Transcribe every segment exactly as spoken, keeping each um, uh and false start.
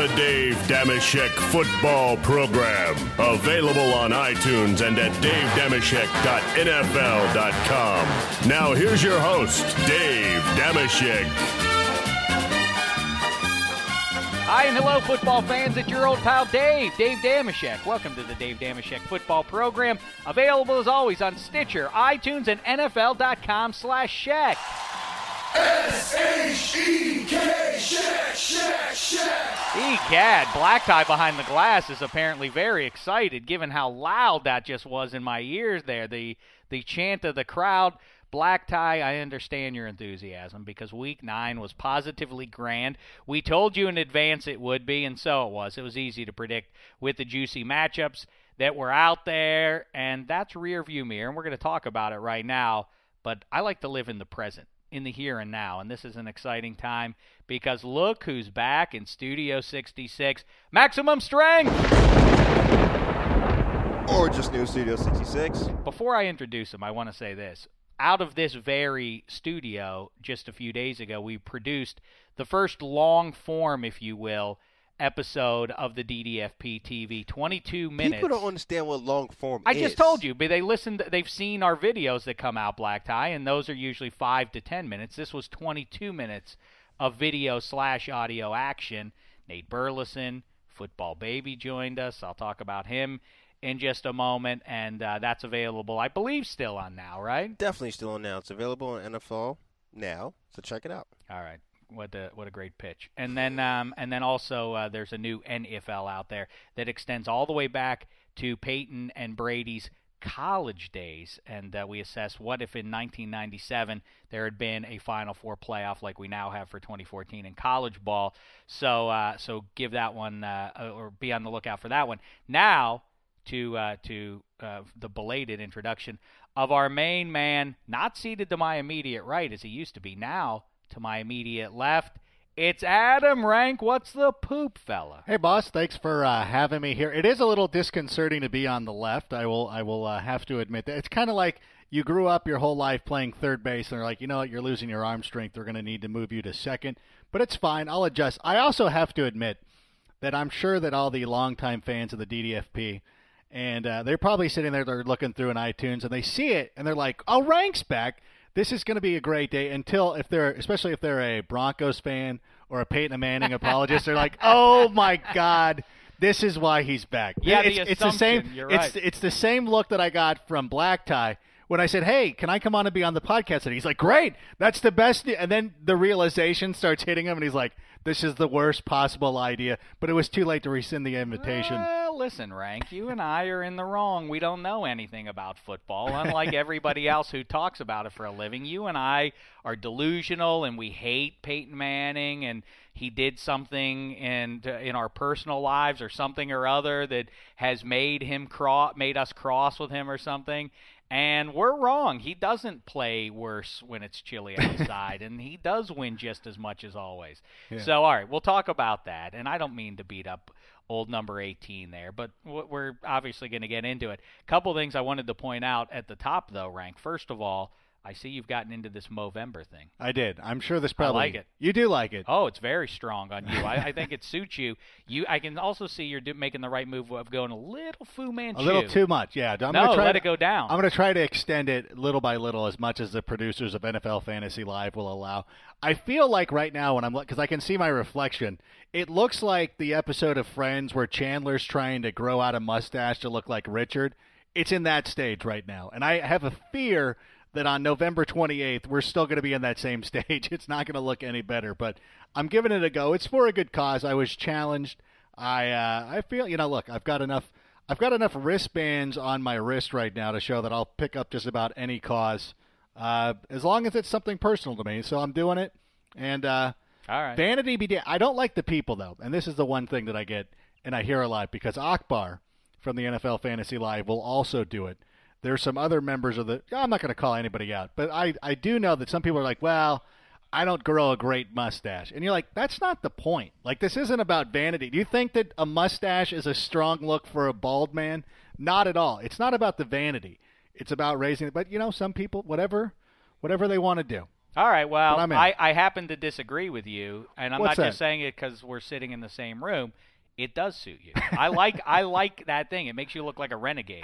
The Dave Dameshek Football Program. Available on iTunes and at dave dameshek dot n f l dot com. Now here's your host, Dave Dameshek. Hi and hello, football fans. It's your old pal Dave, Dave Dameshek. Welcome to the Dave Dameshek Football Program. Available as always on Stitcher, iTunes, and N F L dot com slash Shek. S H E K, Shek, Shek, Shek. Egad, Black Tie behind the glass is apparently very excited, given how loud that just was in my ears there. The, the chant of the crowd. Black Tie, I understand your enthusiasm because week nine was positively grand. We told you in advance it would be, and so it was. It was easy to predict with the juicy matchups that were out there, and that's rear view mirror, and we're going to talk about it right now. But I like to live in the present, in the here and now, and this is an exciting time because look who's back in Studio sixty-six. Maximum Strength! Or just New Studio sixty-six. Before I introduce him, I want to say this. Out of this very studio, just a few days ago, we produced the first long-form, if you will, episode of the D D F P T V, twenty-two minutes. People don't understand what long form I is. I just told you, but they listened. They've seen our videos that come out, Black Tie, and those are usually five to ten minutes. This was twenty-two minutes of video slash audio action. Nate Burleson, Football Baby, joined us. I'll talk about him in just a moment, and uh, that's available, I believe, still on Now, right? Definitely still on Now. It's available on N F L Now, so check it out. All right. What a what a great pitch. And then um, and then also uh, there's a new N F L out there that extends all the way back to Peyton and Brady's college days, and uh, we assess what if in nineteen ninety-seven there had been a Final Four playoff like we now have for twenty fourteen in college ball. So uh, so give that one uh, or be on the lookout for that one. Now to uh, to uh, the belated introduction of our main man, not seated to my immediate right as he used to be, now to my immediate left. It's Adam Rank. What's the poop, fella? Hey, boss. Thanks for uh, having me here. It is a little disconcerting to be on the left. I will I will uh, have to admit that. It's kind of like you grew up your whole life playing third base, and they're like, you know what, you're losing your arm strength. They're going to need to move you to second. But it's fine. I'll adjust. I also have to admit that I'm sure that all the longtime fans of the D D F P, and uh, they're probably sitting there, they're looking through an iTunes, and they see it, and they're like, oh, Rank's back. This is going to be a great day until, if they're, especially if they're a Broncos fan or a Peyton Manning apologist, they're like, oh, my God, this is why he's back. Yeah, it's, the it's the same. You're right. It's, it's the same look that I got from Black Tie when I said, hey, can I come on and be on the podcast? And he's like, great, that's the best. And then the realization starts hitting him, and he's like, this is the worst possible idea. But it was too late to rescind the invitation. Well, listen, Rank, you and I are in the wrong. We don't know anything about football, unlike everybody else who talks about it for a living. You and I are delusional, and we hate Peyton Manning, and he did something in in our personal lives or something or other that has made him cro- made us cross with him or something. And we're wrong. He doesn't play worse when it's chilly outside, and he does win just as much as always. Yeah. So, all right, we'll talk about that. And I don't mean to beat up old number eighteen there, but we're obviously going to get into it. A couple things I wanted to point out at the top, though, Rank. First of all, I see you've gotten into this Movember thing. I did. I'm sure this probably. I like it. You do like it. Oh, it's very strong on you. I, I think it suits you. You, I can also see you're do, making the right move of going a little Fu Manchu. A little too much, yeah. I'm no, gonna try let to, it go down. I'm going to try to extend it little by little as much as the producers of N F L Fantasy Live will allow. I feel like right now when I'm because I can see my reflection, it looks like the episode of Friends where Chandler's trying to grow out a mustache to look like Richard. It's in that stage right now, and I have a fear that on November twenty-eighth, we're still going to be in that same stage. It's not going to look any better, but I'm giving it a go. It's for a good cause. I was challenged. I uh, I feel, you know, look, I've got enough I've got enough wristbands on my wrist right now to show that I'll pick up just about any cause, uh, as long as it's something personal to me. So I'm doing it. And uh, all right. Vanity be da- I don't like the people, though, and this is the one thing that I get and I hear a lot, because Akbar from the N F L Fantasy Live will also do it. There's some other members of the – I'm not going to call anybody out, but I, I do know that some people are like, well, I don't grow a great mustache. And you're like, that's not the point. Like, this isn't about vanity. Do you think that a mustache is a strong look for a bald man? Not at all. It's not about the vanity. It's about raising it. But, you know, some people, whatever whatever they want to do. All right, well, I'm in. I, I happen to disagree with you, and I'm What's not that? just saying it because we're sitting in the same room. It does suit you. I like I like that thing. It makes you look like a renegade.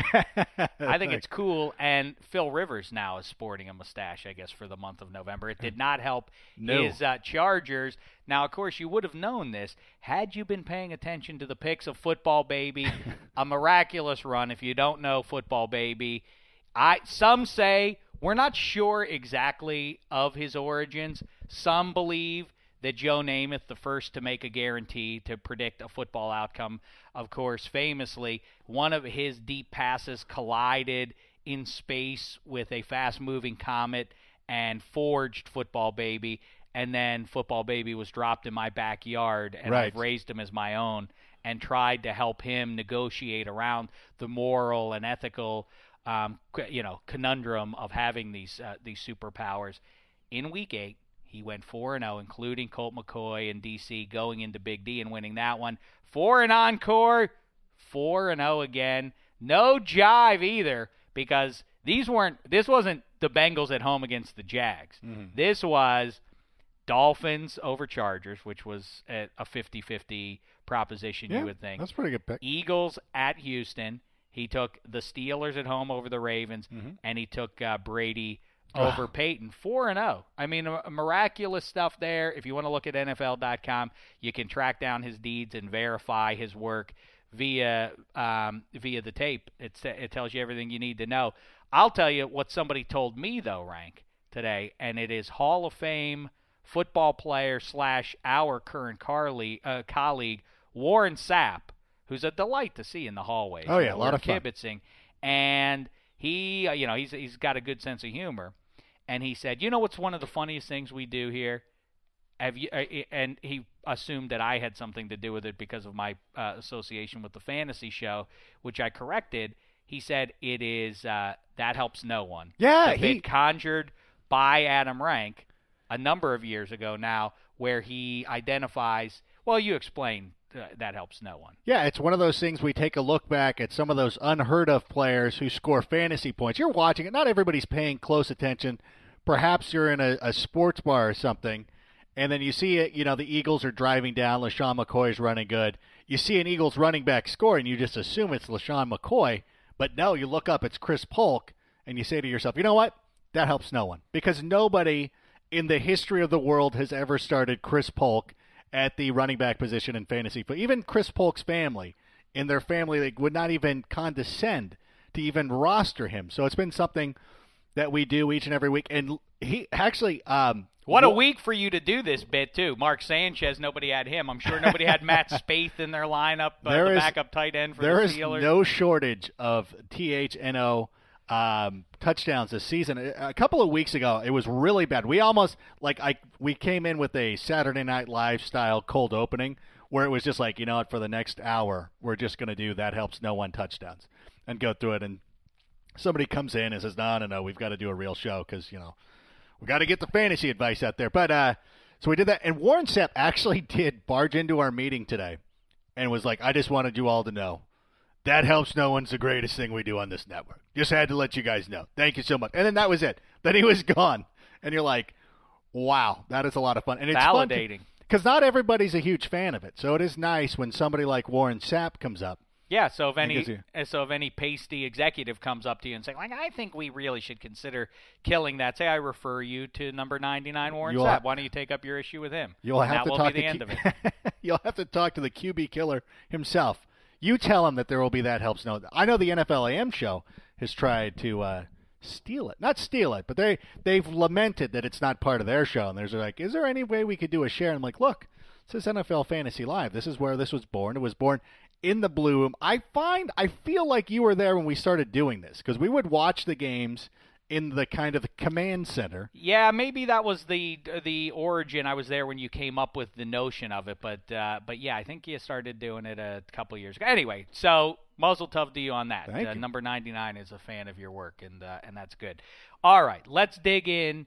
I think it's cool, and Phil Rivers now is sporting a mustache, I guess, for the month of November. It did not help No. his uh, Chargers. Now, of course, you would have known this had you been paying attention to the picks of Football Baby, a miraculous run. If you don't know Football Baby, I some say we're not sure exactly of his origins. Some believe that Joe Namath, the first to make a guarantee to predict a football outcome, of course, famously, one of his deep passes collided in space with a fast-moving comet and forged Football Baby, and then Football Baby was dropped in my backyard, and Right. I've raised him as my own and tried to help him negotiate around the moral and ethical um, you know, conundrum of having these uh, these superpowers. In Week eight, he went four and oh, including Colt McCoy and D C going into Big D and winning that one. Four and encore, four and oh again. No jive either, because these weren't. This wasn't the Bengals at home against the Jags. Mm-hmm. This was Dolphins over Chargers, which was a a fifty-fifty proposition, Yeah, you would think. that's a pretty good pick. Eagles at Houston. He took the Steelers at home over the Ravens, Mhm. and he took uh, Brady Ugh. over Peyton. four and oh. I mean, a, a miraculous stuff there. If you want to look at N F L dot com, you can track down his deeds and verify his work via um, via the tape. It's, it tells you everything you need to know. I'll tell you what somebody told me, though, Rank, today, and it is Hall of Fame football player slash our current Carly, uh, colleague, Warren Sapp, who's a delight to see in the hallways. Oh, yeah, You know, a lot we're of fun. kibitzing. And he, uh, you know, he's he's got a good sense of humor. And he said, you know what's one of the funniest things we do here? Have you? Uh, and he assumed that I had something to do with it because of my uh, association with the fantasy show, which I corrected. He said it is uh, That Helps No One. Yeah, the he- bit conjured by Adam Rank a number of years ago now, where he identifies. Well, you explain. Uh, that helps no one. Yeah, it's one of those things we take a look back at some of those unheard of players who score fantasy points. You're watching it. Not everybody's paying close attention. Perhaps you're in a, a sports bar or something, and then you see it. You know, the Eagles are driving down. LaShawn McCoy's running good. You see an Eagles running back score, and you just assume it's LaShawn McCoy. But no, you look up, it's Chris Polk, and you say to yourself, you know what? That helps no one. Because nobody in the history of the world has ever started Chris Polk at the running back position in fantasy. But even Chris Polk's family, in their family, they would not even condescend to even roster him. So it's been something that we do each and every week. And he actually... Um, What a wh- week for you to do this bit, too. Mark Sanchez, nobody had him. I'm sure nobody had Matt Spaeth in their lineup, uh, There the is- backup tight end for There the is Steelers. no shortage of T H N O um, touchdowns this season. A a couple of weeks ago, it was really bad. We almost, like, I we came in with a Saturday Night Live style cold opening where it was just like, you know what, for the next hour, we're just going to do That Helps No One touchdowns and go through it. And somebody comes in and says, no, no, no, we've got to do a real show because, you know, we got to get the fantasy advice out there. But uh, so we did that. And Warren Sapp actually did barge into our meeting today and was like, I just wanted you all to know That Helps No One's the greatest thing we do on this network. Just had to let you guys know. Thank you so much. And then that was it. Then he was gone. And you're like, wow, that is a lot of fun. And it's Validating. Because not everybody's a huge fan of it. So it is nice when somebody like Warren Sapp comes up. Yeah, so if any gives you- uh, so if any pasty executive comes up to you and saying, like, I think we really should consider killing that, say I refer you to number ninety-nine, Warren You'll Sapp. ha- Why don't you take up your issue with him? You'll And have that to will talk be the to end Q- of it. You'll have to talk to the Q B killer himself. You tell him that there will be That Helps No. I know the N F L A M show has tried to uh, steal it, not steal it, but they they've lamented that it's not part of their show. And there's like, is there any way we could do a share? And I'm like, look, this is N F L Fantasy Live. This is where this was born. It was born in the Blue Room. I find I feel like you were there when we started doing this because we would watch the games in the kind of command center. Yeah, maybe that was the the origin. I was there when you came up with the notion of it, but uh, but yeah, I think you started doing it a couple years ago. Anyway, so muzzle tough to you on that. Thank uh, you. Number ninety-nine is a fan of your work, and uh, and that's good. All right, let's dig in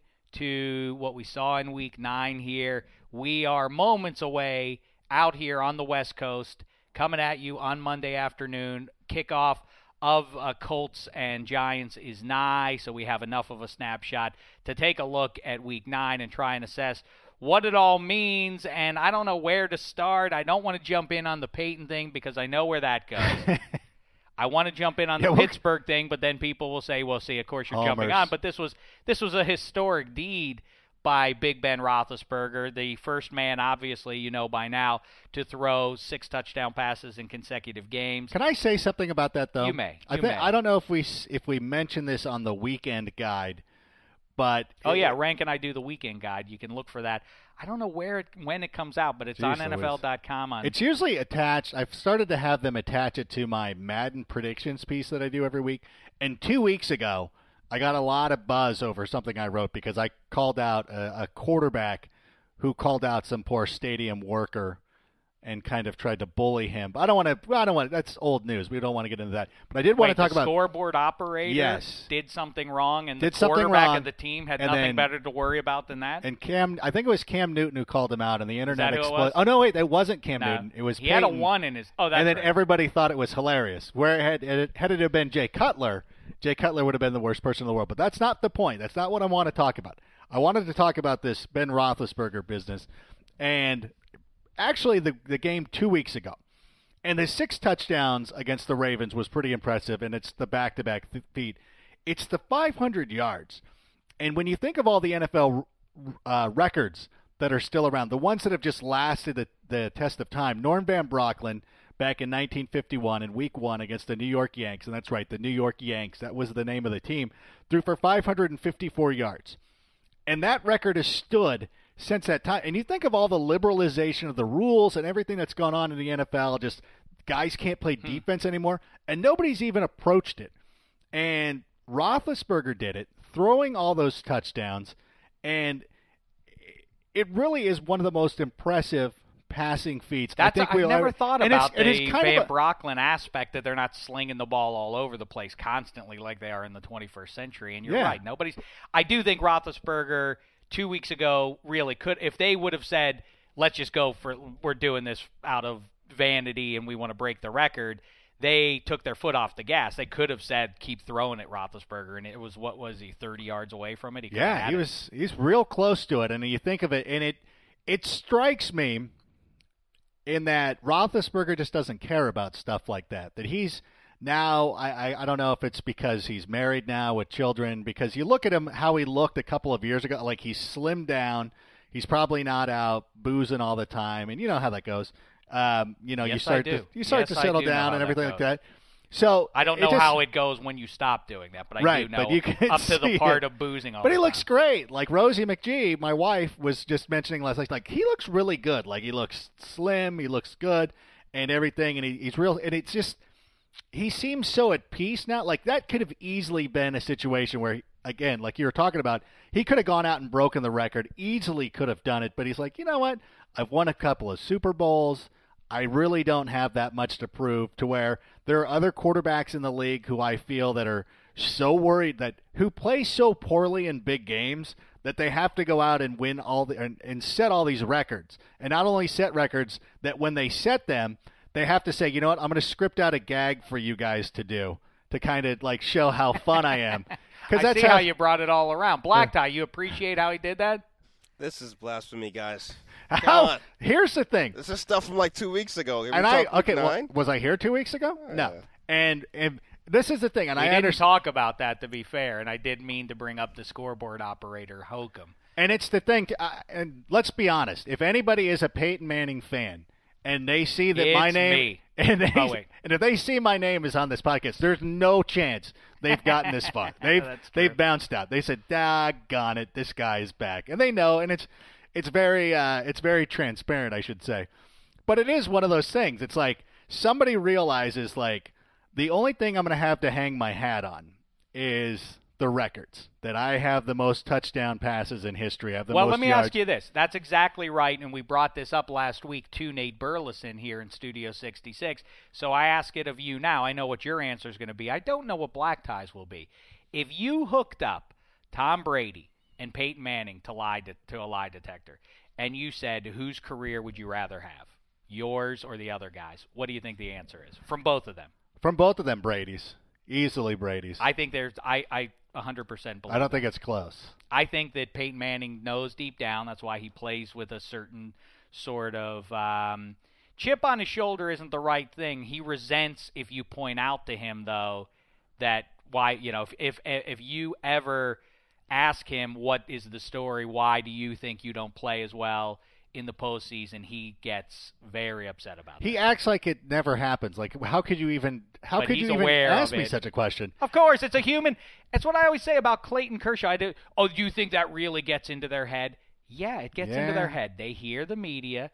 to what we saw in Week Nine here. We are moments away out here on the West Coast, coming at you on Monday afternoon. Kickoff of uh, Colts and Giants is nigh, so we have enough of a snapshot to take a look at Week nine and try and assess what it all means. And I don't know where to start. I don't want to jump in on the Peyton thing because I know where that goes. I want to jump in on the yeah, Pittsburgh thing, but then people will say, well, see, of course you're Homers. jumping on. But this was this was a historic deed by Big Ben Roethlisberger, the first man, obviously, you know by now, to throw six touchdown passes in consecutive games. Can I say something about that, though? You may. I You think may. I don't know if we if we mentioned this on the weekend guide, but Oh, it, yeah, Rank and I do the weekend guide. You can look for that. I don't know where it, when it comes out, but it's Jeez on N F L dot com. On It's usually attached. I've started to have them attach it to my Madden predictions piece that I do every week. And two weeks ago, I got a lot of buzz over something I wrote because I called out a, a quarterback who called out some poor stadium worker and kind of tried to bully him. But I don't want to. I don't want. That's old news. We don't want to get into that. But I did want Wait, to talk the about scoreboard operator Yes. did something wrong, and Did the something quarterback wrong, of the team had and nothing then- better to worry about than that. and Cam. I think it was Cam Newton who called him out, and the internet that who it exploded. was? Oh no, wait, that wasn't Cam No, Newton. It was he had a Peyton. one in his. Oh, that's and then right. everybody thought it was hilarious. Where it had, it had it have been Jay Cutler, Jay Cutler would have been the worst person in the world. But that's not the point. That's not what I want to talk about. I wanted to talk about this Ben Roethlisberger business, and actually the the game two weeks ago. And the six touchdowns against the Ravens was pretty impressive, and it's the back-to-back th- feat. It's the five hundred yards. And when you think of all the N F L uh, records that are still around, the ones that have just lasted the, the test of time, Norm Van Brocklin back in nineteen fifty-one in week one against the New York Yanks, and that's right, the New York Yanks, that was the name of the team, threw for five hundred fifty-four yards. And that record has stood since that time. And you think of all the liberalization of the rules and everything that's gone on in the N F L, just guys can't play Hmm. defense anymore, and nobody's even approached it. And Roethlisberger did it, throwing all those touchdowns, and it really is one of the most impressive passing feats. That's I think I've we'll never ever, thought and about it's, it is the kind Van of a, Brocklin aspect that they're not slinging the ball all over the place constantly like they are in the twenty-first century. And you're Yeah. right. Nobody's. I do think Roethlisberger two weeks ago really could. If they would have said, "Let's just go for we're doing this out of vanity and we want to break the record," they took their foot off the gas. They could have said, "Keep throwing it, Roethlisberger," and it was what was he thirty yards away from it? He could have yeah, had he it. was he's real close to it. And you think of it, and it it strikes me in that Roethlisberger just doesn't care about stuff like that. That he's now, I, I, I don't know if it's because he's married now with children, because you look at him, how he looked a couple of years ago, like he's slimmed down. He's probably not out boozing all the time, and you know how that goes. Um, you know, Yes, you start I do. to you start Yes, to I settle do know down how and that everything like goes. that. So I don't it know just- how it goes when you stop doing that, but I Right, do know but you can up to the see part it. of boozing all But the he looks time. great. Like Rosie McGee, my wife, was just mentioning last night, like he looks really good. Like he looks slim, he looks good, and everything, and he, he's real. And it's just he seems so at peace now. Like that could have easily been a situation where, again, like you were talking about, he could have gone out and broken the record. Easily could have done it, but he's like, you know what? I've won a couple of Super Bowls. I really don't have that much to prove, to where there are other quarterbacks in the league who I feel that are so worried that who play so poorly in big games that they have to go out and win all the and, and set all these records. And not only set records, that when they set them, they have to say, you know what, I'm going to script out a gag for you guys to do to kind of like show how fun I am. I that's see how, you brought it all around. Black Tie, you appreciate how he did that? This is blasphemy, guys. how, Come on. Here's the thing. This is stuff from like two weeks ago. Have we And I talked week okay, well, nine? was I here two weeks ago? No. Yeah. And and this is the thing, and We I didn't understand. talk about that, to be fair, and I did mean to bring up the scoreboard operator, Hokum. And it's the thing. To, uh, and let's be honest. If anybody is a Peyton Manning fan, and they see that my It's name, me. and they, Oh, wait. and if they see my name is on this podcast, there's no chance they've gotten this far. They've That's they've true. bounced out. They said, "Doggone it, this guy is back," and they know. And it's it's very uh, it's very transparent, I should say. But it is one of those things. It's like somebody realizes, like, the only thing I'm going to have to hang my hat on is the records, that I have the most touchdown passes in history. I have the Well, most let me yards. ask you this. That's exactly right, and we brought this up last week to Nate Burleson here in Studio sixty-six. So I ask it of you now. I know what your answer is going to be. I don't know what Black Tie's will be. If you hooked up Tom Brady and Peyton Manning to lie de- to a lie detector, and you said, whose career would you rather have, yours or the other guy's? What do you think the answer is from both of them? From both of them, Brady's. Easily Brady's. I think there's I I one hundred percent believe. I don't think it's close. I think that Peyton Manning knows deep down. That's why he plays with a certain sort of um, chip on his shoulder. Isn't the right thing. He resents if you point out to him though that why you know if if if you ever ask him what is the story, why do you think you don't play as well in the postseason, he gets very upset about it. He acts like it never happens. Like, how could you even? How But could he's you even aware ask of me it. such a question? Of course, it's a human. It's what I always say about Clayton Kershaw. I do. Oh, do you think that really gets into their head? Yeah, it gets into Yeah. their head. They hear the media,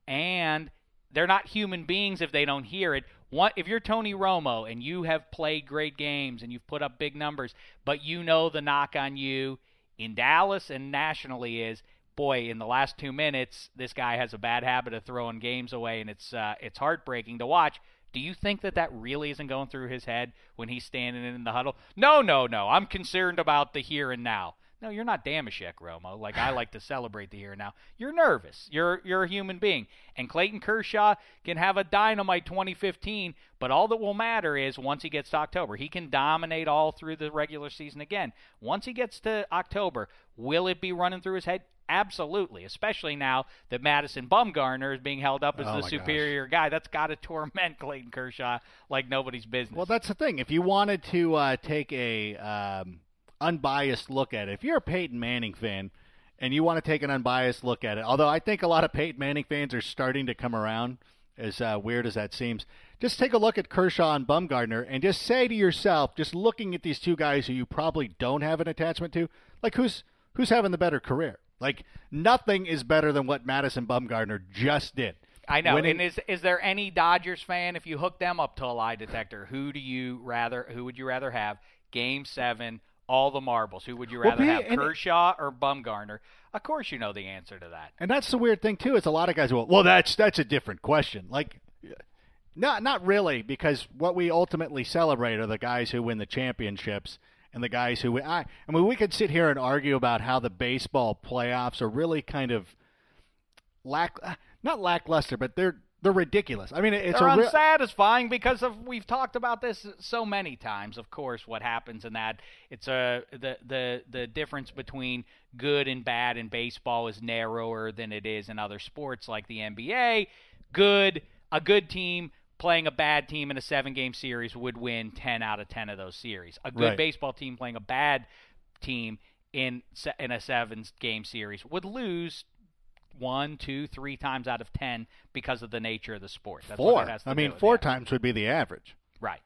and they're not human beings if they don't hear it. What if you're Tony Romo and you have played great games and you've put up big numbers, but you know the knock on you in Dallas and nationally is, boy, in the last two minutes, this guy has a bad habit of throwing games away, and it's uh, it's heartbreaking to watch. Do you think that that really isn't going through his head when he's standing in the huddle? No, no, no. I'm concerned about the here and now. No, you're not Damashek, Romo. Like, I like to celebrate the here and now. You're nervous. You're you're a human being. And Clayton Kershaw can have a dynamite twenty fifteen, but all that will matter is once he gets to October. He can dominate all through the regular season again. Once he gets to October, will it be running through his head? Absolutely, especially now that Madison Bumgarner is being held up as Oh the my superior guy. That's got to torment Clayton Kershaw like nobody's business. Well, that's the thing. If you wanted to uh, take a um, unbiased look at it, if you're a Peyton Manning fan and you want to take an unbiased look at it, although I think a lot of Peyton Manning fans are starting to come around, as uh, weird as that seems, just take a look at Kershaw and Bumgarner and just say to yourself, just looking at these two guys who you probably don't have an attachment to, like who's who's having the better career? Like, nothing is better than what Madison Bumgarner just did. I know. Winning- And is is there any Dodgers fan, if you hook them up to a lie detector, who do you rather? Who would you rather have? Game seven, all the marbles. Who would you Well, rather be- have? and- Kershaw or Bumgarner? Of course, you know the answer to that. And that's the weird thing too. Is a lot of guys go, well, that's that's a different question. Like, not not really, because what we ultimately celebrate are the guys who win the championships and the guys who I. I mean, we could sit here and argue about how the baseball playoffs are really kind of lack, not lackluster, but they're they're ridiculous. I mean, it's They're a real. unsatisfying because of we've talked about this so many times. Of course, what happens in that it's a the the the difference between good and bad in baseball is narrower than it is in other sports like the N B A. Good, a good team playing a bad team in a seven-game series would win ten out of ten of those series. A good Right. baseball team playing a bad team in se- in a seven-game series would lose one, two, three times out of ten because of the nature of the sport. That's what Four. it has to I do mean, with. four Yeah. times would be the average. Right.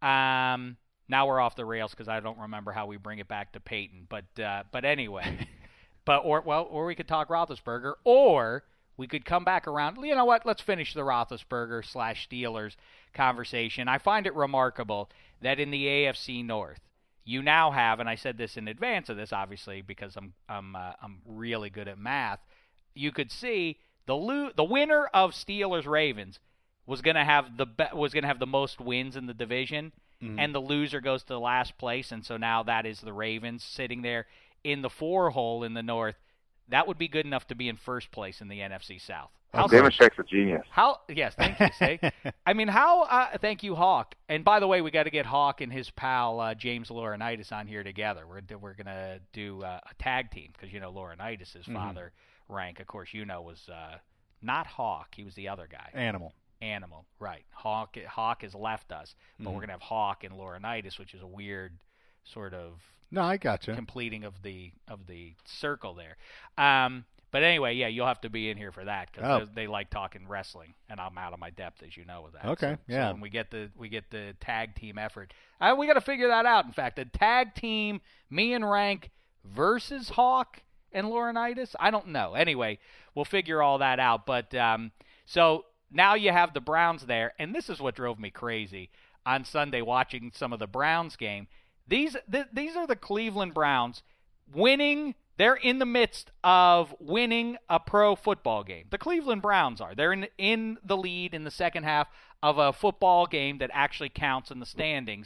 Um, now we're off the rails because I don't remember how we bring it back to Peyton. But uh, but anyway, but or well, or we could talk Roethlisberger, or we could come back around. You know what? Let's finish the Roethlisberger slash Steelers conversation. I find it remarkable that in the A F C North, you now have, and I said this in advance of this, obviously, because I'm I'm uh, I'm really good at math. You could see the lo- the winner of Steelers Ravens was going to have the be- was going to have the most wins in the division, Mm-hmm. and the loser goes to the last place, and so now that is the Ravens sitting there in the four hole in the North. That would be good enough to be in first place in the N F C South. How Damashek's a genius. how? Yes, thank you. Say, I mean, how? Uh, thank you, Hawk. And by the way, we got to get Hawk and his pal uh, James Laurinaitis on here together. We're we're gonna do uh, a tag team because you know Laurinaitis' Mm-hmm. father rank, of course, you know was uh, not Hawk. He was the other guy. Animal. Animal, right? Hawk. Hawk has left us, but Mm-hmm. we're gonna have Hawk and Laurinaitis, which is a weird sort of No, I gotcha. completing of the of the circle there. Um, but anyway, yeah, you'll have to be in here for that because Oh. they like talking wrestling, and I'm out of my depth, as you know, with that. Okay, So- yeah. So when we get the we get the tag team effort, uh, we got to figure that out. In fact, a tag team, me and Rank versus Hawk and Laurinaitis. I don't know. Anyway, we'll figure all that out. But um, so now you have the Browns there, and this is what drove me crazy on Sunday watching some of the Browns game. These th- these are the Cleveland Browns winning. They're in the midst of winning a pro football game. The Cleveland Browns are. They're in in the lead in the second half of a football game that actually counts in the standings.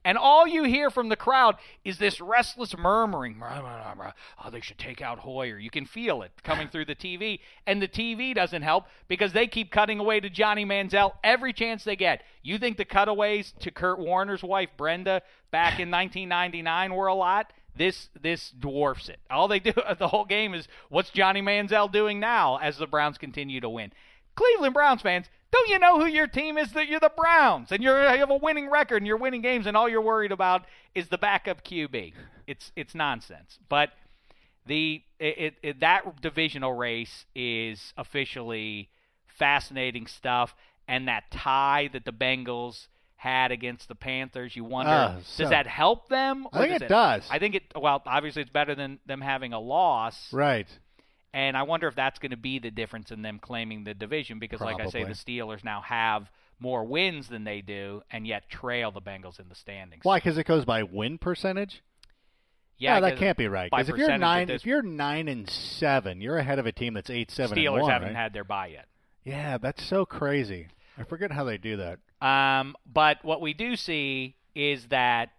And all you hear from the crowd is this restless murmuring. Oh, they should take out Hoyer. You can feel it coming through the T V. And the T V doesn't help because they keep cutting away to Johnny Manziel every chance they get. You think the cutaways to Kurt Warner's wife, Brenda, back in nineteen ninety-nine were a lot? This this dwarfs it. All they do the whole game is, what's Johnny Manziel doing now as the Browns continue to win? Cleveland Browns fans, don't you know who your team is? That you're the Browns, and you're, you have a winning record, and you're winning games, and all you're worried about is the backup Q B. It's it's nonsense. But the it, it, it that divisional race is officially fascinating stuff, and that tie that the Bengals had against the Panthers, you wonder, uh, so, does that help them? I think does it, it does. I think it, well, obviously it's better than them having a loss. Right. And I wonder if that's going to be the difference in them claiming the division because, Probably. like I say, the Steelers now have more wins than they do and yet trail the Bengals in the standings. Why? Because it goes by win percentage? Yeah, no, that can't be right. Because if you're nine, this, if you're nine and seven, you're ahead of a team that's eight, seven, Steelers and one. haven't right? had their bye yet. Yeah, that's so crazy. I forget how they do that. Um, but what we do see is that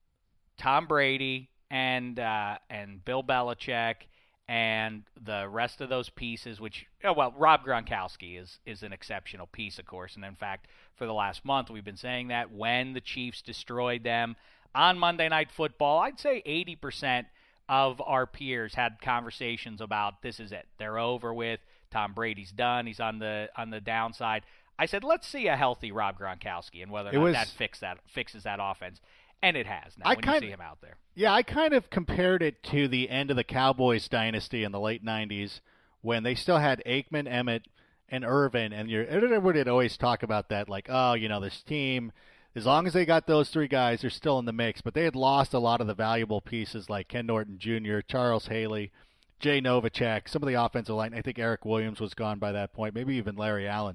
Tom Brady and uh, and Bill Belichick and the rest of those pieces, which oh, well, Rob Gronkowski is is an exceptional piece, of course. And in fact, for the last month, we've been saying that when the Chiefs destroyed them on Monday Night Football, I'd say eighty percent of our peers had conversations about this is it. They're over with. Tom Brady's done. He's on the on the downside. I said, let's see a healthy Rob Gronkowski and whether or not was, that, fix that fixes that offense. And it has now I when kind, you see him out there. Yeah, I kind of compared it to the end of the Cowboys dynasty in the late nineties when they still had Aikman, Emmett, and Irvin. And you're, everybody would always talk about that, like, oh, you know, this team, as long as they got those three guys, they're still in the mix. But they had lost a lot of the valuable pieces like Ken Norton Junior, Charles Haley, Jay Novacek, some of the offensive line. I think Eric Williams was gone by that point, maybe even Larry Allen.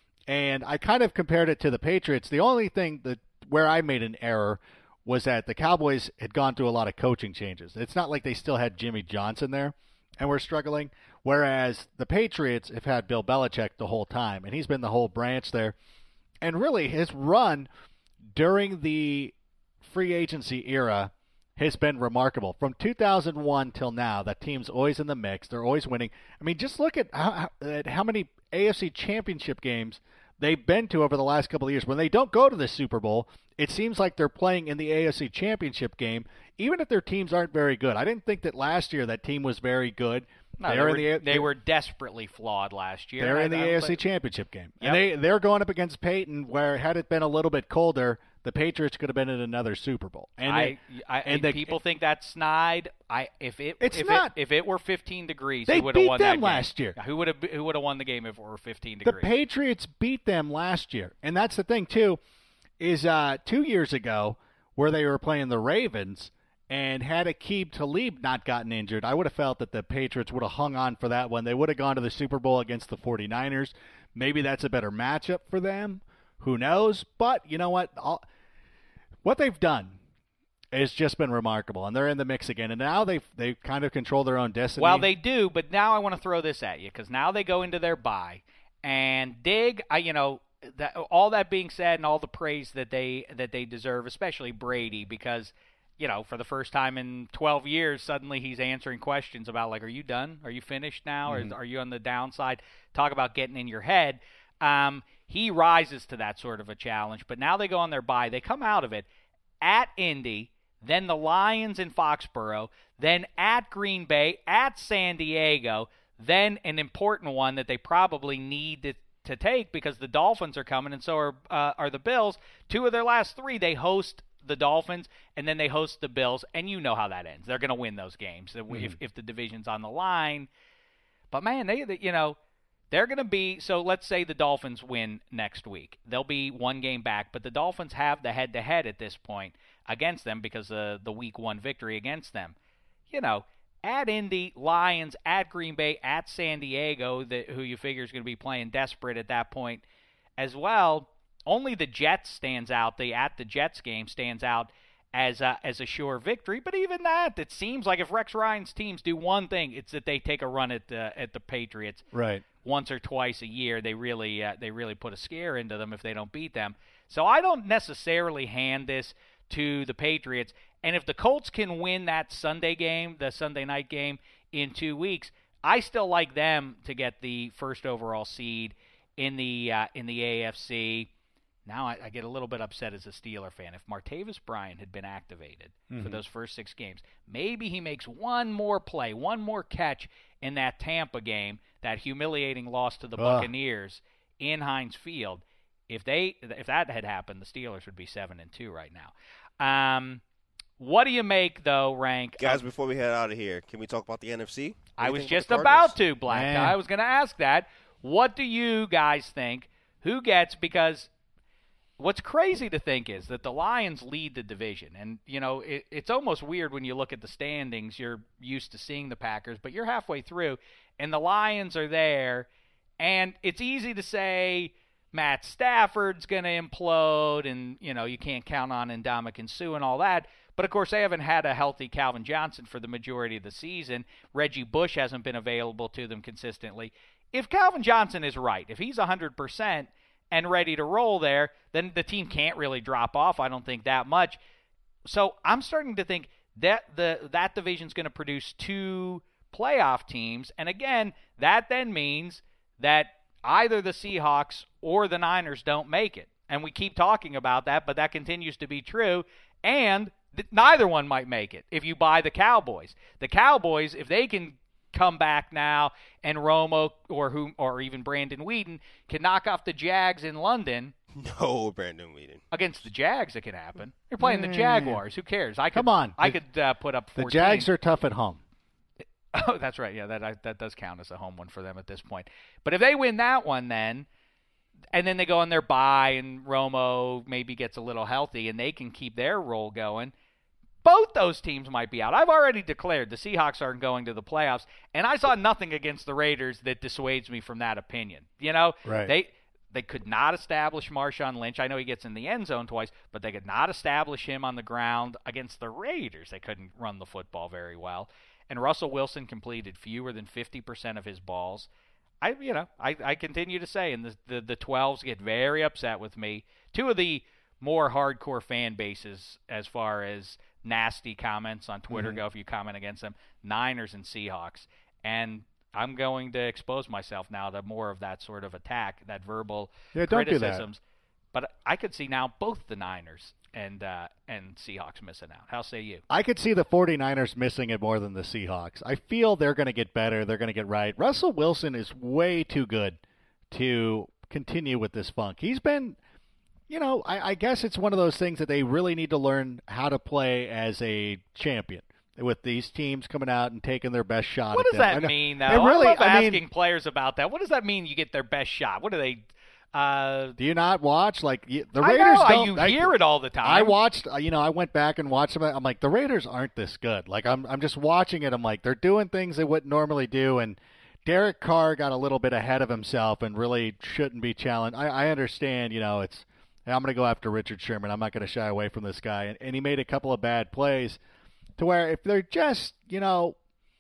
And I kind of compared it to the Patriots. The only thing that where I made an error was that the Cowboys had gone through a lot of coaching changes. It's not like they still had Jimmy Johnson there and were struggling, whereas the Patriots have had Bill Belichick the whole time, and he's been the whole branch there. And really, his run during the free agency era has been remarkable. From two thousand one till now, that team's always in the mix. They're always winning. I mean, just look at how, at how many A F C championship games they've been to over the last couple of years. When they don't go to the Super Bowl, it seems like they're playing in the A F C championship game, even if their teams aren't very good. I didn't think that last year that team was very good. No, they, they, were, in the, they were desperately flawed last year. They're in the I, A F C but, championship game. Yep. And they, they're going up against Peyton, where had it been a little bit colder, the Patriots could have been in another Super Bowl. And I, it, I, and and the, people think that's snide. I if it It's if not. It, if it were fifteen degrees, They who would have beat won them that last game? year. Who would have who would have won the game if it were fifteen the degrees? Patriots beat them last year. And that's the thing, too, is uh, two years ago where they were playing the Ravens, and had Aqib Talib not gotten injured, I would have felt that the Patriots would have hung on for that one. They would have gone to the Super Bowl against the 49ers. Maybe that's a better matchup for them. Who knows? But you know what? I'll, what they've done has just been remarkable, and they're in the mix again. And now they've, they kind of control their own destiny. Well, they do, but now I want to throw this at you because now they go into their bye. And Dig, I, you know, that, all that being said and all the praise that they that they deserve, especially Brady, because – you know, for the first time in twelve years, suddenly he's answering questions about, like, are you done? Are you finished now? Mm-hmm. Or are you on the downside? Talk about getting in your head. Um, he rises to that sort of a challenge. But now they go on their bye. They come out of it at Indy, then the Lions in Foxborough, then at Green Bay, at San Diego, then an important one that they probably need to, to take because the Dolphins are coming and so are, uh, are the Bills. Two of their last three, they host the Dolphins, and then they host the Bills, and you know how that ends. They're going to win those games mm-hmm. if if the division's on the line. But, man, they, they you know, they're going to be – so let's say the Dolphins win next week. They'll be one game back, but the Dolphins have the head-to-head at this point against them because of the week one victory against them. You know, at Indy, Lions, at Green Bay, at San Diego, the, who you figure is going to be playing desperate at that point as well. Only the Jets stands out. The at the Jets game stands out as a, as a sure victory. But even that, it seems like if Rex Ryan's teams do one thing, it's that they take a run at the at the Patriots. Right. Once or twice a year, they really uh, they really put a scare into them if they don't beat them. So I don't necessarily hand this to the Patriots. And if the Colts can win that Sunday game, the Sunday night game in two weeks, I still like them to get the first overall seed in the uh, in the A F C. Now I, I get a little bit upset as a Steeler fan. If Martavis Bryant had been activated mm-hmm. for those first six games, maybe he makes one more play, one more catch in that Tampa game, that humiliating loss to the Ugh. Buccaneers in Heinz Field. If they if that had happened, the Steelers would be seven and two right now. Um, what do you make though, Rank? Guys, um, before we head out of here, can we talk about the N F C? I was just about to, Black. Man. I was going to ask that. What do you guys think? Who gets? Because what's crazy to think is that the Lions lead the division. And, you know, it, it's almost weird when you look at the standings. You're used to seeing the Packers, but you're halfway through, and the Lions are there. And it's easy to say Matt Stafford's going to implode, and, you know, you can't count on Ndamukong Suh and all that. But, of course, they haven't had a healthy Calvin Johnson for the majority of the season. Reggie Bush hasn't been available to them consistently. If Calvin Johnson is right, if he's one hundred percent and ready to roll there, then the team can't really drop off, I don't think, that much. So I'm starting to think that the that division's going to produce two playoff teams. And, again, that then means that either the Seahawks or the Niners don't make it. And we keep talking about that, but that continues to be true. And th- neither one might make it if you buy the Cowboys. The Cowboys, if they can come back now and Romo or who, or even Brandon Weeden can knock off the Jags in London. No, Brandon Weeden. Against the Jags, it can happen. You're playing the Jaguars. Who cares? I could, Come on. I the, could uh, put up fourteen. The Jags are tough at home. Oh, that's right. Yeah, that that does count as a home one for them at this point. But if they win that one then, and then they go on their bye and Romo maybe gets a little healthy and they can keep their roll going, both those teams might be out. I've already declared the Seahawks aren't going to the playoffs, and I saw nothing against the Raiders that dissuades me from that opinion. You know, right. they they could not establish Marshawn Lynch. I know he gets in the end zone twice, but they could not establish him on the ground against the Raiders. They couldn't run the football very well. And Russell Wilson completed fewer than fifty percent of his balls. I, you know, I, I continue to say, and the, the the twelves get very upset with me. Two of the more hardcore fan bases as far as nasty comments on Twitter mm-hmm. go, if you comment against them, Niners and Seahawks. And I'm going to expose myself now to more of that sort of attack, that verbal yeah, don't criticisms. Do that. But I could see now both the Niners and uh, and Seahawks missing out. How say you? I could see the 49ers missing it more than the Seahawks. I feel they're going to get better. They're going to get right. Russell Wilson is way too good to continue with this funk. He's been, you know, I, I guess it's one of those things that they really need to learn how to play as a champion. With these teams coming out and taking their best shot. What at does them. that mean, though? It really, I love I asking mean, players about that. What does that mean? You get their best shot? What are they? Uh, do you not watch? Like the I Raiders know, don't. You I, hear it all the time. I watched. You know, I went back and watched them. I'm like, the Raiders aren't this good. Like I'm, I'm just watching it. I'm like, they're doing things they wouldn't normally do, and Derek Carr got a little bit ahead of himself and really shouldn't be challenged. I, I understand. You know, it's. Hey, I'm going to go after Richard Sherman. I'm not going to shy away from this guy, and, and he made a couple of bad plays. To where if they're just, you know,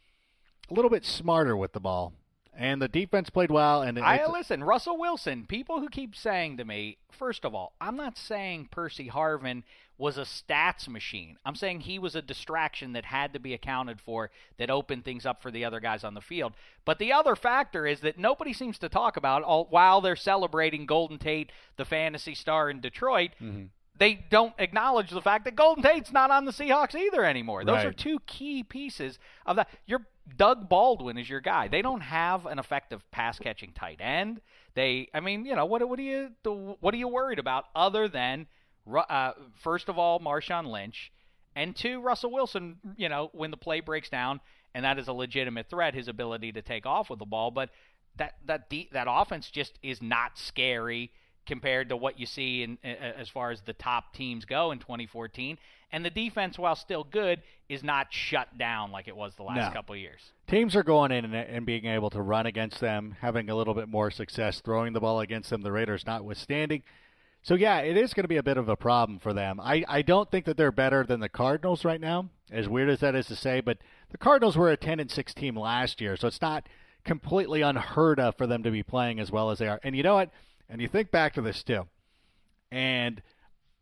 a little bit smarter with the ball, and the defense played well. And I listen, Russell Wilson. People who keep saying to me, first of all, I'm not saying Percy Harvin was a stats machine. I'm saying he was a distraction that had to be accounted for, that opened things up for the other guys on the field. But the other factor is that nobody seems to talk about all, while they're celebrating Golden Tate, the fantasy star in Detroit. Mm-hmm. They don't acknowledge the fact that Golden Tate's not on the Seahawks either anymore. Those right. are two key pieces of that. Your Doug Baldwin is your guy. They don't have an effective pass-catching tight end. They, I mean, you know, what what are you what are you worried about other than uh, first of all Marshawn Lynch, and two Russell Wilson? You know, when the play breaks down, and that is a legitimate threat, his ability to take off with the ball. But that that de- that offense just is not scary compared to what you see in, uh, as far as the top teams go in twenty fourteen. And the defense, while still good, is not shut down like it was the last no. couple of years. Teams are going in and, and being able to run against them, having a little bit more success throwing the ball against them, the Raiders notwithstanding. So, yeah, it is going to be a bit of a problem for them. I, I don't think that they're better than the Cardinals right now, as weird as that is to say. But the Cardinals were a ten and six team last year, so it's not completely unheard of for them to be playing as well as they are. And you know what? And you think back to this, too. And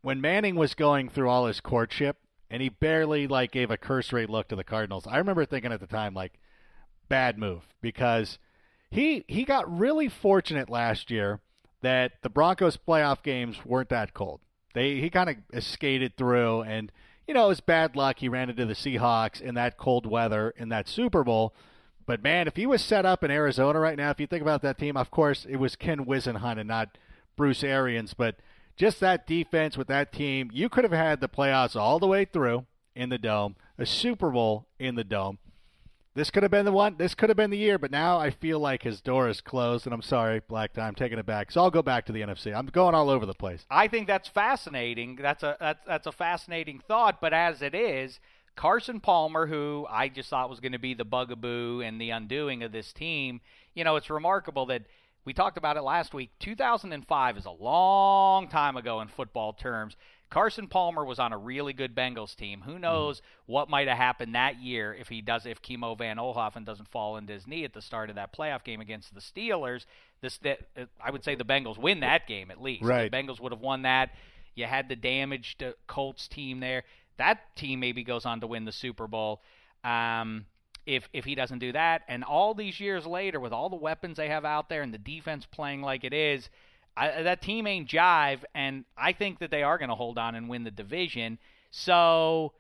when Manning was going through all his courtship and he barely like gave a cursory look to the Cardinals, I remember thinking at the time, like, bad move, because he he got really fortunate last year that the Broncos playoff games weren't that cold. They he kind of skated through, and you know, it was bad luck. He ran into the Seahawks in that cold weather in that Super Bowl. But man, if he was set up in Arizona right now, if you think about that team, of course it was Ken Whisenhunt and not Bruce Arians, but just that defense with that team, you could have had the playoffs all the way through in the Dome, a Super Bowl in the Dome. This could have been the one. This could have been the year, but now I feel like his door is closed, and I'm sorry, Black Tie, I'm taking it back. So I'll go back to the N F C. I'm going all over the place. I think that's fascinating. That's a that's that's a fascinating thought. But as it is, Carson Palmer, who I just thought was going to be the bugaboo and the undoing of this team, you know, it's remarkable that we talked about it last week. two thousand five is a long time ago in football terms. Carson Palmer was on a really good Bengals team. Who knows mm. what might have happened that year if he does, if Kimo Van Olhoffen doesn't fall into his knee at the start of that playoff game against the Steelers. This, that, I would say the Bengals win that game at least. Right. The Bengals would have won that. You had the damaged Colts team there. That team maybe goes on to win the Super Bowl. Um, if if he doesn't do that, and all these years later, with all the weapons they have out there and the defense playing like it is, I, that team ain't jive, and I think that they are going to hold on and win the division. So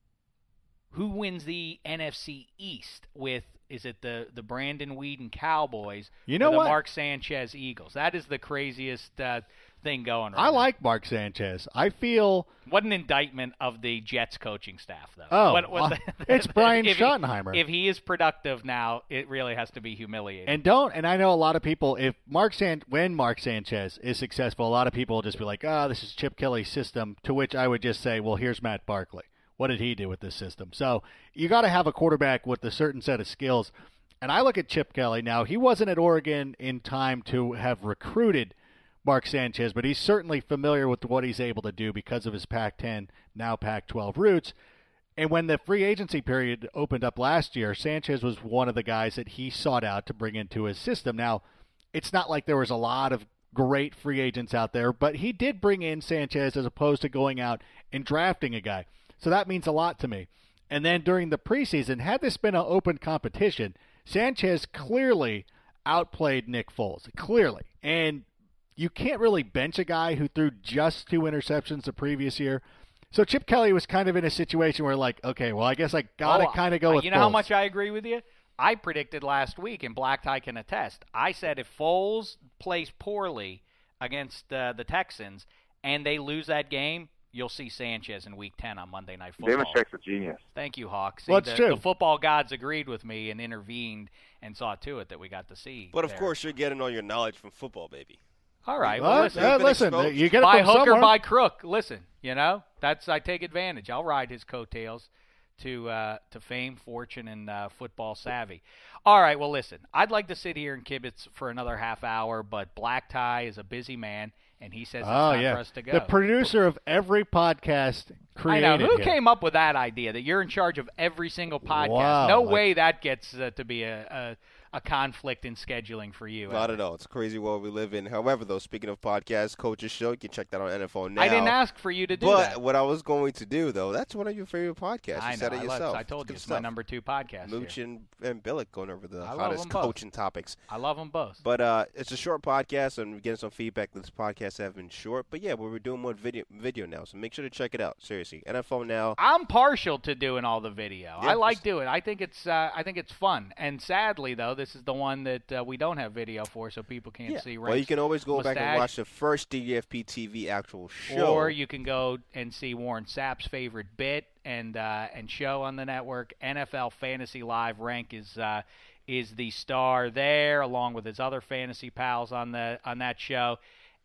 who wins the N F C East with, is it the, the Brandon Weeden Cowboys you know or the what? Mark Sanchez Eagles? That is the craziest uh, thing going right I now. like Mark Sanchez. I feel... What an indictment of the Jets coaching staff, though. Oh, what, what the, it's Brian if Schottenheimer. He, if he is productive now, it really has to be humiliating. And don't, and I know a lot of people, if Mark San, when Mark Sanchez is successful, a lot of people will just be like, oh, this is Chip Kelly's system, to which I would just say, well, here's Matt Barkley. What did he do with this system? So you got to have a quarterback with a certain set of skills. And I look at Chip Kelly. Now, he wasn't at Oregon in time to have recruited Mark Sanchez, but he's certainly familiar with what he's able to do because of his Pac ten, now Pac twelve roots. And when the free agency period opened up last year, Sanchez was one of the guys that he sought out to bring into his system. Now, it's not like there was a lot of great free agents out there, but he did bring in Sanchez as opposed to going out and drafting a guy. So that means a lot to me. And then during the preseason, had this been an open competition, Sanchez clearly outplayed Nick Foles, clearly. And you can't really bench a guy who threw just two interceptions the previous year. So Chip Kelly was kind of in a situation where, like, okay, well, I guess I got to oh, kind of go with You know Foles. how much I agree with you? I predicted last week, and Black Tie can attest. I said if Foles plays poorly against uh, the Texans and they lose that game, you'll see Sanchez in Week ten on Monday Night Football. Damashek's a genius. Thank you, Hawk. See, well, it's the, true. the football gods agreed with me and intervened and saw to it that we got to see. But of there. course, you're getting all your knowledge from football, baby. All right. Well, Well, listen, listen. uh, listen exposed. you get it By from hook somewhere. or by crook, listen, you know, that's I take advantage. I'll ride his coattails to uh, to fame, fortune, and uh, football savvy. All right, well, listen, I'd like to sit here and kibitz for another half hour, but Black Tie is a busy man, and he says it's Oh, time yeah. for us to go. The producer of every podcast I created know. Who here. came up with that idea, that you're in charge of every single podcast? Wow, no like- way that gets uh, to be a, a, a conflict in scheduling for you. Not at all. It's a crazy world we live in. However, though, speaking of podcasts, Coach's Show, you can check that on N F L Now. I didn't ask for you to do but that. what I was going to do, though, that's one of your favorite podcasts. I You know. said it I, love, yourself. I told Good you it's stuff. my number two podcast. Mooch here. and, and Billick going over the I love hottest them both. coaching topics. I love them both. But uh, it's a short podcast, and we're getting some feedback that this podcast have been short. But yeah, we're doing more video video now, so make sure to check it out. Seriously, N F L Now. I'm partial to doing all the video. Yeah, I like just- doing. I think it's. Uh, I think it's fun. And sadly, though, this is the one that uh, we don't have video for, so people can't Yeah. see. Well, you Rank's can always go back and mustache. watch the first D F P T V actual show. Or you can go and see Warren Sapp's favorite bit and uh, and show on the network. N F L Fantasy Live. Rank is uh, is the star there, along with his other fantasy pals on the on that show.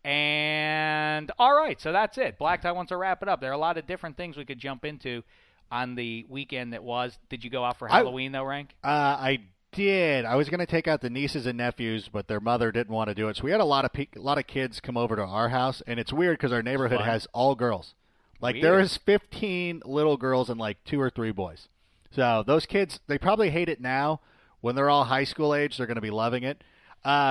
And all right, so that's it. Black Tie wants to wrap it up. There are a lot of different things we could jump into on the weekend that was. Did you go out for I- Halloween though, Rank? Uh, I did. I was going to take out the nieces and nephews, but their mother didn't want to do it. So we had a lot of pe- a lot of kids come over to our house, and it's weird because our neighborhood Fun. has all girls. Like Weird. there is fifteen little girls and like two or three boys. So those kids, they probably hate it now. When they're all high school age, they're going to be loving it. Um,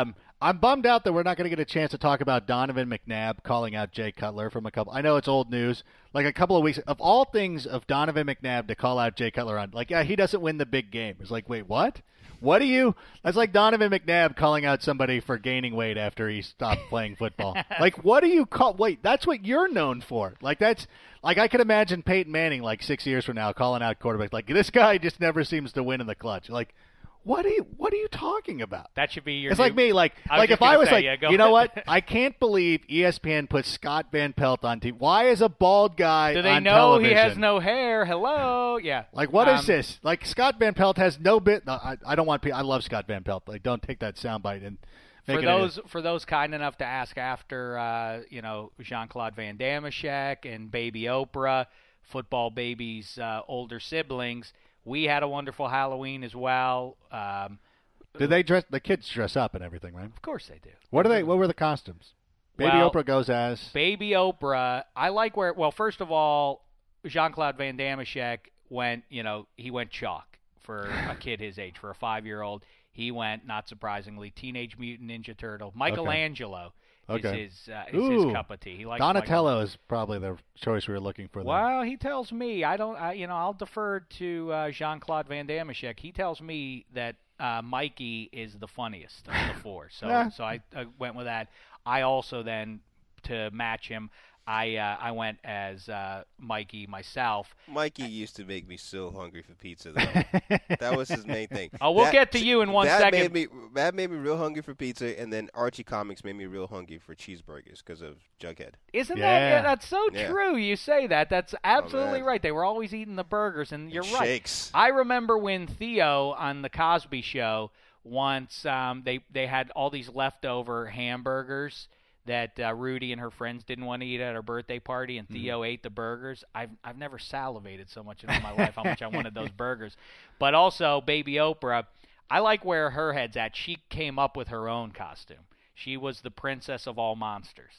I'm bummed out that we're not going to get a chance to talk about Donovan McNabb calling out Jay Cutler from a couple. I know it's old news. Like a couple of weeks, of all things, of Donovan McNabb to call out Jay Cutler on, like, yeah, he doesn't win the big game. It's like, wait, what? What do you? That's like Donovan McNabb calling out somebody for gaining weight after he stopped playing football. Like, what do you call? Wait, that's what you're known for. Like, that's like I could imagine Peyton Manning, like six years from now, calling out quarterbacks. Like, this guy just never seems to win in the clutch. Like. What are you What are you talking about? That should be your. It's new, like me, like I like was if I was say, like, yeah, go you know ahead. what? I can't believe E S P N put Scott Van Pelt on T V. Why is a bald guy Do they on know television? he has no hair? Hello, yeah. Like, what is Um, this? Like, Scott Van Pelt has no bit. No, I, I don't want. I love Scott Van Pelt. Like, don't take that soundbite and make For it those a, for those kind enough to ask after, uh, you know, Jean-Claude Van Dameshek and Baby Oprah, football baby's uh, older siblings, we had a wonderful Halloween as well. Um, Did they dress? The kids dress up and everything, right? of course they do. What are they? What were the costumes? Baby Well, Oprah goes as. Baby Oprah, I like where. Well, first of all, Jean-Claude Van Dameshek went. You know, he went chalk for a kid his age, for a five-year-old. He went, not surprisingly, Teenage Mutant Ninja Turtle. Michelangelo Okay. is his uh, is Ooh. his cup of tea. He likes Donatello is probably the choice we were looking for. There. Well, he tells me I don't. I, you know, I'll defer to uh, Jean-Claude Van Dameshek. He tells me that uh, Mikey is the funniest of the four. So, Yeah. so I, I went with that. I also then, to match him, I uh, I went as uh, Mikey myself. Mikey used to make me so hungry for pizza, though. That was his main thing. Oh, we'll That- get to you in one that second. Made me, that made me real hungry for pizza, and then Archie Comics made me real hungry for cheeseburgers because of Jughead. Isn't Yeah. that yeah, that's so Yeah. true? You say that. That's absolutely man. right. They were always eating the burgers, and you're And right. shakes. I remember when Theo on the Cosby Show once um, they they had all these leftover hamburgers that uh, Rudy and her friends didn't want to eat at her birthday party, and Theo ate the burgers. I've I've never salivated so much in all my life how much I wanted those burgers. But also, Baby Oprah, I like where her head's at. She came up with her own costume. She was the princess of all monsters.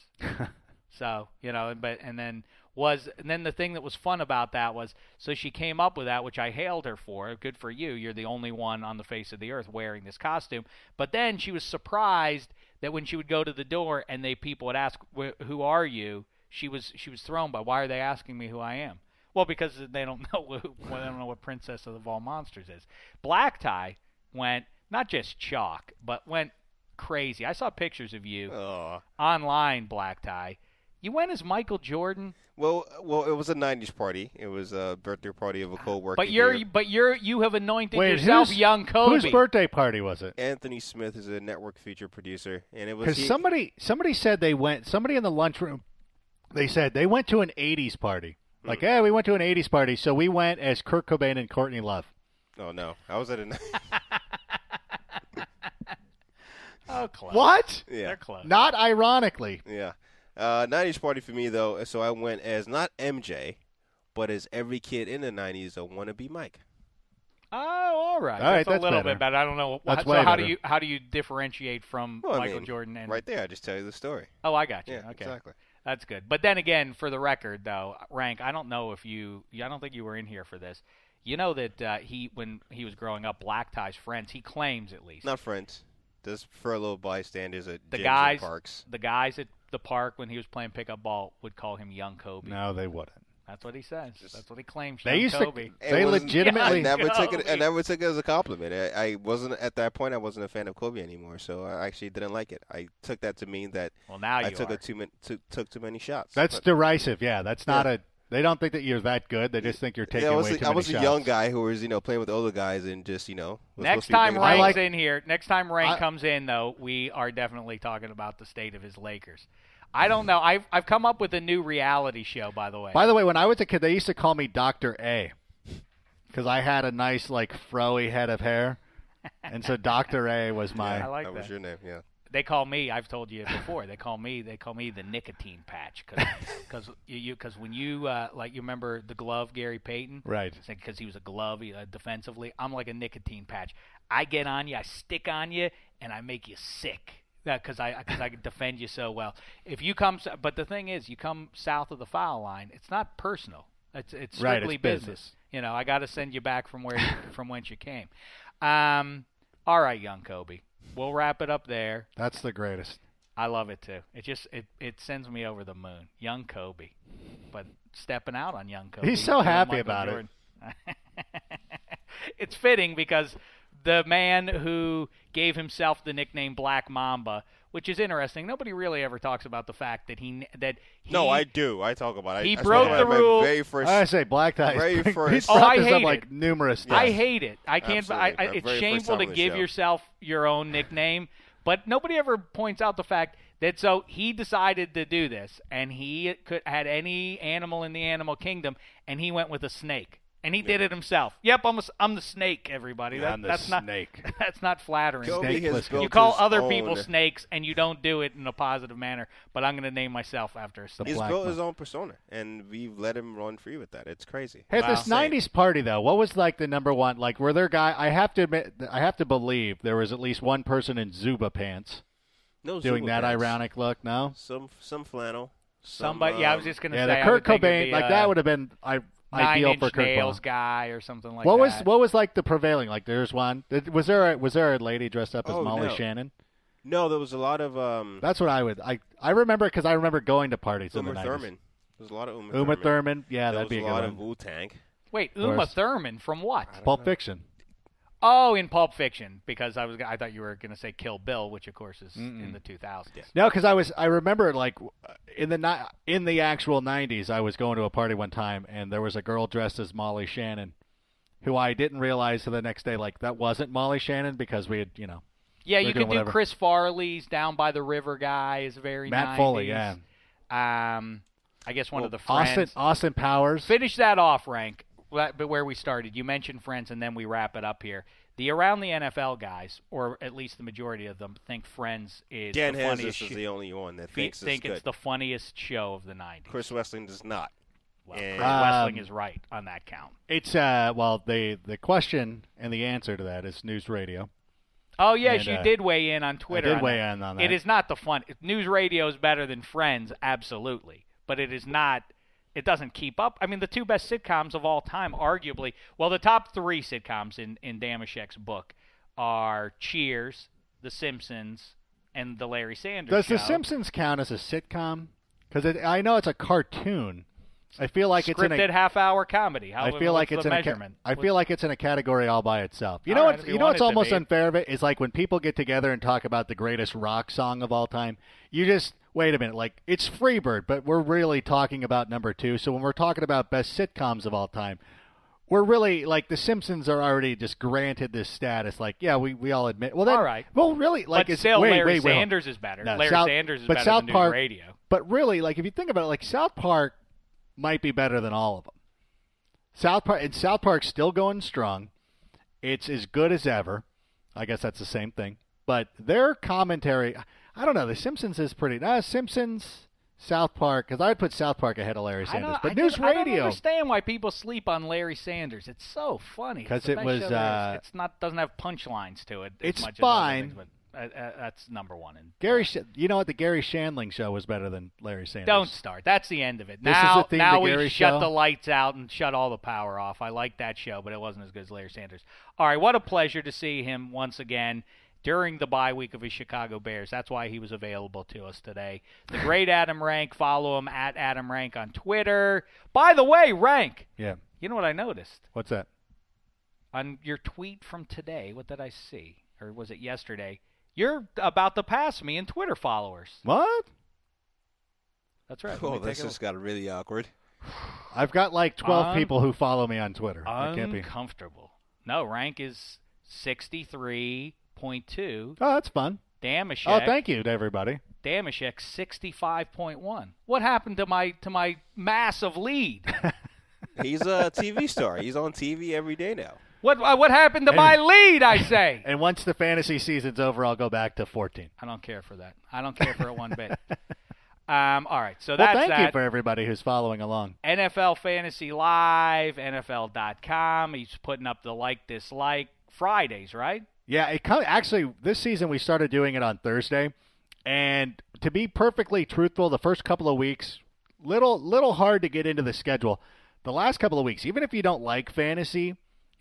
So, you know, but and then was and then the thing that was fun about that was so she came up with that, which I hailed her for. Good for you. You're the only one on the face of the earth wearing this costume. But then she was surprised that when she would go to the door and they people would ask, "Who are you?" She was she was thrown by, "Why are they asking me who I am?" Well, because they don't know who, they don't know what Princess of all Monsters is. Black Tie went not just chalk, but went crazy. I saw pictures of you Oh. online, Black Tie. You went as Michael Jordan, Well, well, it was a nineties party. It was a birthday party of a coworker. but you're here. but you're you have anointed Wait, yourself whose, young Kobe. whose birthday party was it? Anthony Smith is a network feature producer, and it was Because he- somebody somebody said they went. Somebody in the lunchroom, they said they went to an eighties party. Like, yeah, we went to an eighties party, so we went as Kurt Cobain and Courtney Love. Oh no, I was at a. Oh, close. What? Yeah. They're close. Not ironically. Yeah. Uh, nineties party for me, though, so I went as not M J, but as every kid in the nineties, a wannabe Mike. Oh, all right. All right, that's a that's little better. bit better. I don't know. That's so way how better. do you how do you differentiate from Well, I Michael mean, Jordan and Right there, I just tell you the story. Oh, I got you. Yeah, okay. exactly. That's good. But then again, for the record, though, Rank, I don't know if you, I don't think you were in here for this. You know that uh, he, when he was growing up, Black Tie's friends, he claims at least, Not friends. Just furlough bystanders at the gyms guys, and parks. the guys at the park when he was playing pickup ball would call him Young Kobe. No, they wouldn't. That's what he says. That's what he claims. They Young used Kobe. to. It They wasn't- legitimately. I never took it. I Kobe. never took it as a compliment. I, I wasn't at that point. I wasn't a fan of Kobe anymore, so I actually didn't like it. I took that to mean that Well, now you I took are. a too many took, took too many shots. That's But- derisive. Yeah, that's not Yeah. a. They don't think that you're that good. They just think you're taking yeah, I was, way a, too I many was shots. a young guy who was, you know, playing with older guys and just, you know. Was Next supposed to be time bringing- Rank's like- in here, next time Rank I- comes in, though, we are definitely talking about the state of his Lakers. I don't know. I've I've come up with a new reality show, by the way. By the way, when I was a kid, they used to call me Doctor A because I had a nice, like, froey head of hair, and so Doctor A was my. I like that that. was your name, yeah. They call me. I've told you before. They call me. They call me the nicotine patch because you because when you uh, like you remember the glove Gary Payton, Right. Because he was a glove uh, defensively. I'm like a nicotine patch. I get on you, I stick on you, and I make you sick. Because I because I can defend you so well. If you come, s- but the thing is, you come south of the foul line. It's not personal. It's it's Right, strictly it's business. You know, I got to send you back from where you, from whence you came. Um, all right, young Kobe. we'll wrap it up there. That's the greatest. I love it too. It just it, it sends me over the moon. Young Kobe, but stepping out on young Kobe. He's so Even happy Michael about Jordan. it. It's fitting because the man who gave himself the nickname Black Mamba, which is interesting. Nobody really ever talks about the fact that he that he. No, I do. I talk about it. He I, broke I the my rule. Very first, I say black ties. Very He's first- Oh, brought I this up hate like it. numerous I times. hate it. I can't. I, Absolutely. I, My it's very first shameful time to on the give show. yourself your own nickname, but nobody ever points out the fact that so he decided to do this, and he could had any animal in the animal kingdom, and he went with a snake. And he did it himself. Yep, I'm, a, I'm the snake, everybody. That, I'm the that's snake. Not, that's not flattering. Kobe has Snakeless. built You call his other own, people snakes, and you don't do it in a positive manner. But I'm going to name myself after a snake. He's Black built man. his own persona, and we've let him run free with that. It's crazy. Hey, Wow. this nineties party though, what was like the number one? Like, were there guy? I have to admit, I have to believe there was at least one person in Zuba pants No doing Zulu that pants. ironic look. No. Some some flannel. Some, Somebody, yeah, I was um, just going to Yeah, say. the I Kurt would think it'd Cobain, be, like uh, that would have been I, ideal nine-inch for Kurt nails Cobain. guy or something like What that. was what was like the prevailing? Like, there's one. Was there a, was there a lady dressed up as Oh, Molly no. Shannon? No, there was a lot of um. That's what I would. I I remember because I remember going to parties in Uma the nineties. Thurman. There's a lot of Uma, Uma Thurman. Thurman, yeah, there that'd be a was good a lot one. of Wu Tang. Wait, Of Uma course. Thurman from what? Pulp Fiction. Oh, in Pulp Fiction, because I was I thought you were going to say Kill Bill, which of course is in the two thousands. No, because I was I remember like in the ni- in the actual nineties, I was going to a party one time and there was a girl dressed as Molly Shannon, who I didn't realize till the next day like that wasn't Molly Shannon because we had you know Yeah, They're you doing could do whatever. Chris Farley's Down by the River guy is very Matt nineties. Foley, yeah, Um, I guess one Well, of the friends. Austin Austin Powers. Finish that off, Rank. But where we started, you mentioned Friends, and then we wrap it up here. The around the N F L guys, or at least the majority of them, think Friends is Dan the funniest. Hansis is sh- the only one that fe- thinks think it's it's good. the funniest show of the nineties. Chris Wessling does not. well, and- Chris Wessling Um, is right on that count. It's uh well the the question and the answer to that is news radio. Oh yes, and, you uh, did weigh in on Twitter. did on weigh that. in on It that. is not the fun. News radio is better than Friends, absolutely, but it is not. It doesn't keep up. I mean, the two best sitcoms of all time, arguably. Well, the top three sitcoms in in Damashek's book are Cheers, The Simpsons, and The Larry Sanders Does Show. The Simpsons count as a sitcom? Because I know it's a cartoon. I feel like it's in Scripted a. half-hour comedy? How, I feel like what's it's the in a. Ca- measurement? I feel like it's in a category all by itself. You All know right, what? if You you know want what's it to almost be. unfair of it is like when people get together and talk about the greatest rock song of all time. You just wait a minute. Like it's Freebird, but we're really talking about number two. So when we're talking about best sitcoms of all time, we're really like The Simpsons are already just granted this status. Like yeah, we, we all admit. Well then, All right. well really like but it's still, wait, Larry wait, wait, Sanders is better. No, Larry South- Sanders is but better South than News Park- Radio. But really, like if you think about it, like South Park might be better than all of them. South Park and South Park's still going strong. It's as good as ever. I guess that's the same thing. But their commentary, I don't know. The Simpsons is pretty. Nah, Simpsons, South Park, because I would put South Park ahead of Larry I Sanders. don't- But I News just- I don't Radio, understand why people sleep on Larry Sanders. It's so funny. It's 'Cause the it best was, show there is. uh, It's not doesn't have punchlines to it. As it's much fine. As other things, but uh, uh, that's number one. And Gary, Sh- you know what? The Gary Shandling show was better than Larry Sanders. don't start. That's the end of it. This is now, the theme now to we Gary's shut show? the lights out and shut all the power off. I like that show, but it wasn't as good as Larry Sanders. All right, what a pleasure to see him once again during the bye week of his Chicago Bears. That's why he was available to us today. The great Adam Rank. Follow him at Adam Rank on Twitter. By the way, Rank, Yeah. you know what I noticed? What's that? On your tweet from today, what did I see? Or was it yesterday? You're about to pass me in Twitter followers. What? That's right. Let me Oh, take this a just got really awkward. I've got like twelve Un- people who follow me on Twitter. It can't be. Uncomfortable. No, Rank is sixty-three point two. Oh, that's fun. Damashek. Oh, thank you to everybody. Damashek sixty-five point one. What happened to my to my massive lead? He's a T V star. He's on T V every day now. What uh, what happened to my lead, I say? And once the fantasy season's over, I'll go back to fourteen. I don't care for that. I don't care for it one bit. Um, all right, so Well, that's thank that. you for everybody who's following along. N F L Fantasy Live, N F L dot com. He's putting up the like, dislike Fridays, right? Yeah, it come, actually, this season we started doing it on Thursday. And to be perfectly truthful, the first couple of weeks, little little hard to get into the schedule. The last couple of weeks, even if you don't like fantasy,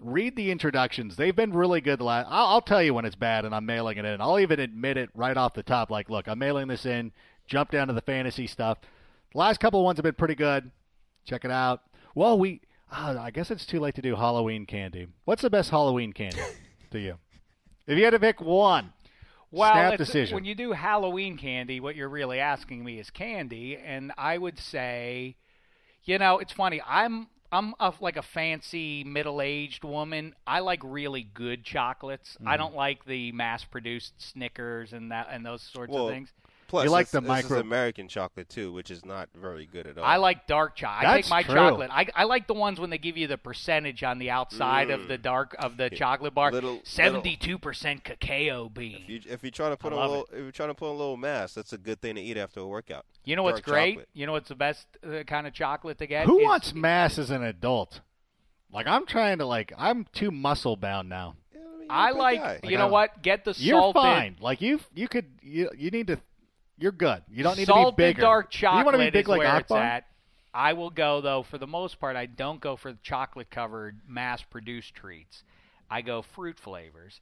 read the introductions. They've been really good. The last, I'll, I'll tell you when it's bad, and I'm mailing it in. I'll even admit it right off the top. Like, look, I'm mailing this in. Jump down to the fantasy stuff. The last couple of ones have been pretty good. Check it out. Well, we. Oh, I guess it's too late to do Halloween candy. What's the best Halloween candy to you? If you had to pick one, well, snap it's, decision. When you do Halloween candy, what you're really asking me is candy, and I would say, you know, it's funny. I'm I'm a, like a fancy middle-aged woman. I like really good chocolates. Mm. I don't like the mass-produced Snickers and that and those sorts well, of things. Plus, you like this, the this micro- is American chocolate, too, which is not very good at all. I like dark chocolate. I That's take my true. chocolate. I, I like the ones when they give you the percentage on the outside Mm. of the dark of the chocolate bar. Little- seventy-two percent cacao bean. If, you, if you're trying to put I on a love little, if you're trying to put on a little mass, that's a good thing to eat after a workout. You know what's Dark great? chocolate. You know what's the best uh, kind of chocolate to get? Who is- wants mass as an adult? Like, I'm trying to, like, I'm too muscle bound now. Yeah, I mean, you're I a big like, guy. you Like, know I'm- what? Get the You're salted. fine. Like, you you could, you, you need to, you're good. You don't need salted to be bigger. dark you chocolate want to be big is like where it's Akbar? at. I will go, though, for the most part, I don't go for chocolate-covered, mass-produced treats. I go fruit flavors.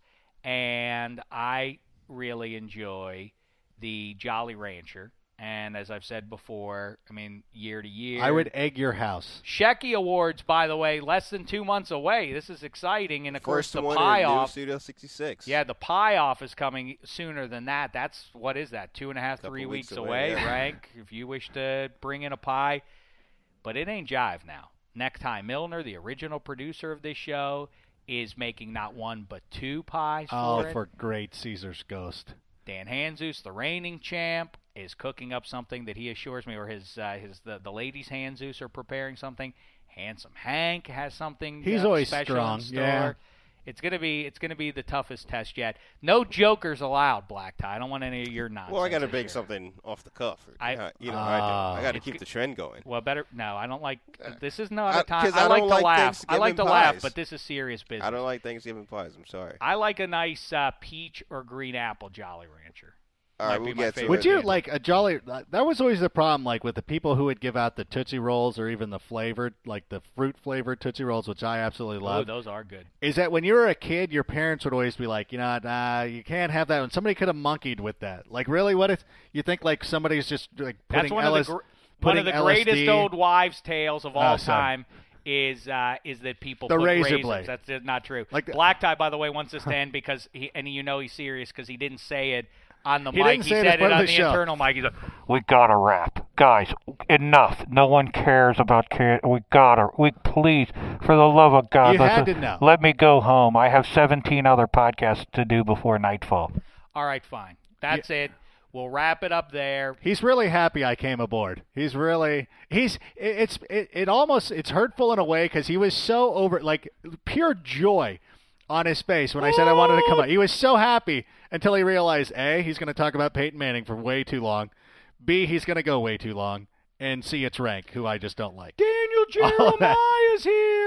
And I really enjoy the Jolly Rancher. And as I've said before, I mean, year to year. I would egg your house. Shecky Awards, by the way, less than two months away. This is exciting. And, of First course, the one pie in New off. Studio sixty-six. Yeah, the pie off is coming sooner than that. That's, what is that, two and a half, Couple three weeks weeks, away, away, yeah. Rank, if you wish to bring in a pie. But it ain't jive now. Necktie Milner, the original producer of this show, is making not one but two pies Oh, for it. for great Caesar's Ghost. Dan Hanzus, the reigning champ, is cooking up something that he assures me, or his uh, his the, the ladies Hanzus are preparing something. Handsome Hank has something. He's uh, always special strong, in store. yeah. It's gonna be it's gonna be the toughest test yet. No jokers allowed, Black Tie. I don't want any of your nonsense. Well, I got to this bring year. something off the cuff. I- Uh, you know, how I do. I got to It's keep g- the trend going. Well, better no. I don't like. This is not I- a time. 'cause I, I like don't to like laugh. I like to Thanksgiving laugh, pies. but this is serious business. I don't like Thanksgiving pies. I'm sorry. I like a nice uh, peach or green apple Jolly Rancher. All Might right, be we'll my get to favorite. Would it. you candy. like a Jolly? That was always the problem, like with the people who would give out the Tootsie Rolls or even the flavored, like the fruit flavored Tootsie Rolls, which I absolutely Oh, love. those are good. Is that when you were a kid, your parents would always be like, you know, nah, you can't have that. And somebody could have monkeyed with that. Like, really, what if you think like somebody's just like putting That's one L S, of the gr- one of putting the greatest L S D old wives' tales of all Oh, sorry. time is uh, is that people The put razor razors. blade. That's just not true. Like the- Black Tie, by the way, wants to stand because he and you know he's serious because he didn't say it on the He mic. didn't He say it said as it part of on the the show. internal mic. He's like, We gotta wrap. Guys, enough. No one cares about care. We gotta. We please, for the love of God, You let's- had to know. let me go home. I have seventeen other podcasts to do before nightfall. all right, fine. That's it. We'll wrap it up there. He's really happy I came aboard. He's really he's it, it's it, it almost it's hurtful in a way because he was so over like pure joy on his face when I said I wanted to come out. He was so happy until he realized A, he's going to talk about Peyton Manning for way too long. B, he's going to go way too long. And C, it's Rank, who I just don't like. Daniel All that. Jeremiah's here.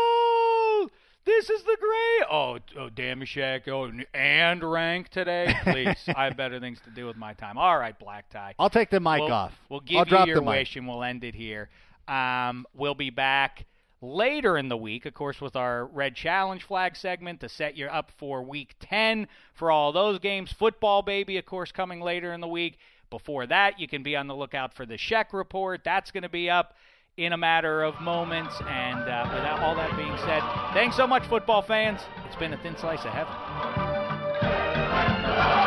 Oh, this is the great. Oh, oh, Damashek. Oh, and Rank today. Please, I have better things to do with my time. All right, Black Tie. I'll take the mic we'll, off. We'll give I'll you drop your the mic. wish, and we'll end it here. Um, we'll be back later in the week, of course, with our Red Challenge flag segment to set you up for Week ten for all those games. Football, baby, of course, coming later in the week. Before that, you can be on the lookout for the Sheck Report. That's going to be up in a matter of moments. And uh, without all that being said, thanks so much, football fans. It's been a thin slice of heaven.